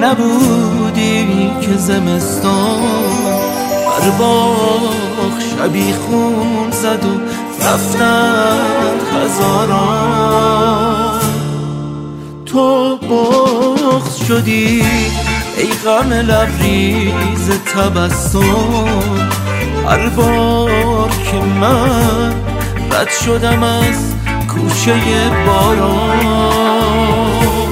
نبودی که زمستان بر باغ شبیخون زد و رفتند هزاران. تو بغض شدی ای غم لبریز تبسم هر بار که من رد شدم از کوچه باران.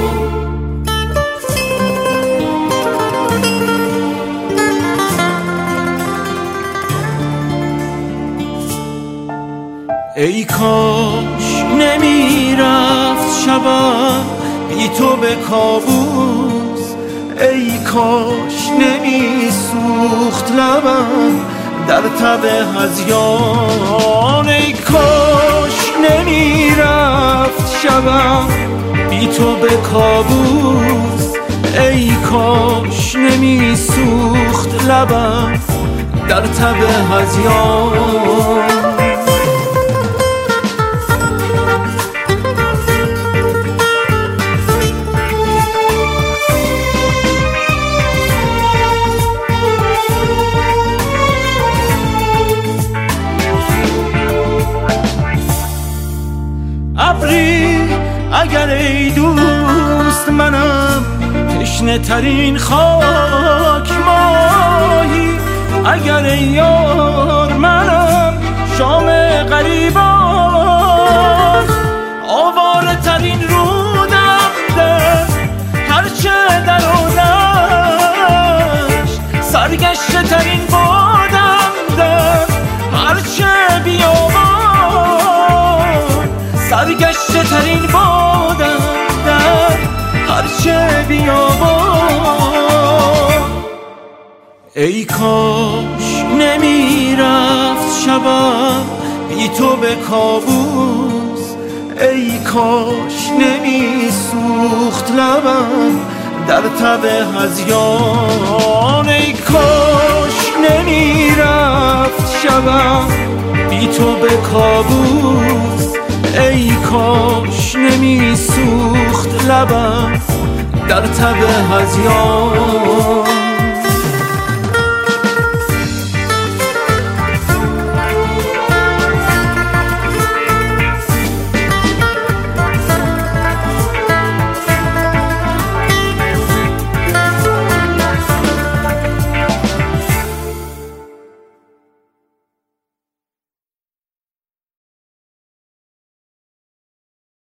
ای کاش نمی رفت شبم بی تو به کابوس، ای کاش نمی سوخت لبم در تب هذیان. ای کاش نمی رفت شبم بی تو به کابوس، ای کاش نمی سوخت لبم در تب هذیان. ابری اگر ای دوست منم تشنه ترین خاک ماهی، اگر ای یار منم شام غریبان، آواره ترین رودم در هرچه در آدشت، سرگشته ترین بادم در هرچه بیابان، سرگشته ترین بادم در هرچه بیابان. ای کاش نمی رفت شبم بی تو به کابوس، ای کاش نمی سوخت لبم در تب هذیان. ای کاش نمی رفت شبم بی تو به کابوس، ای کاش نمی سوخت لبم در تب هذیان.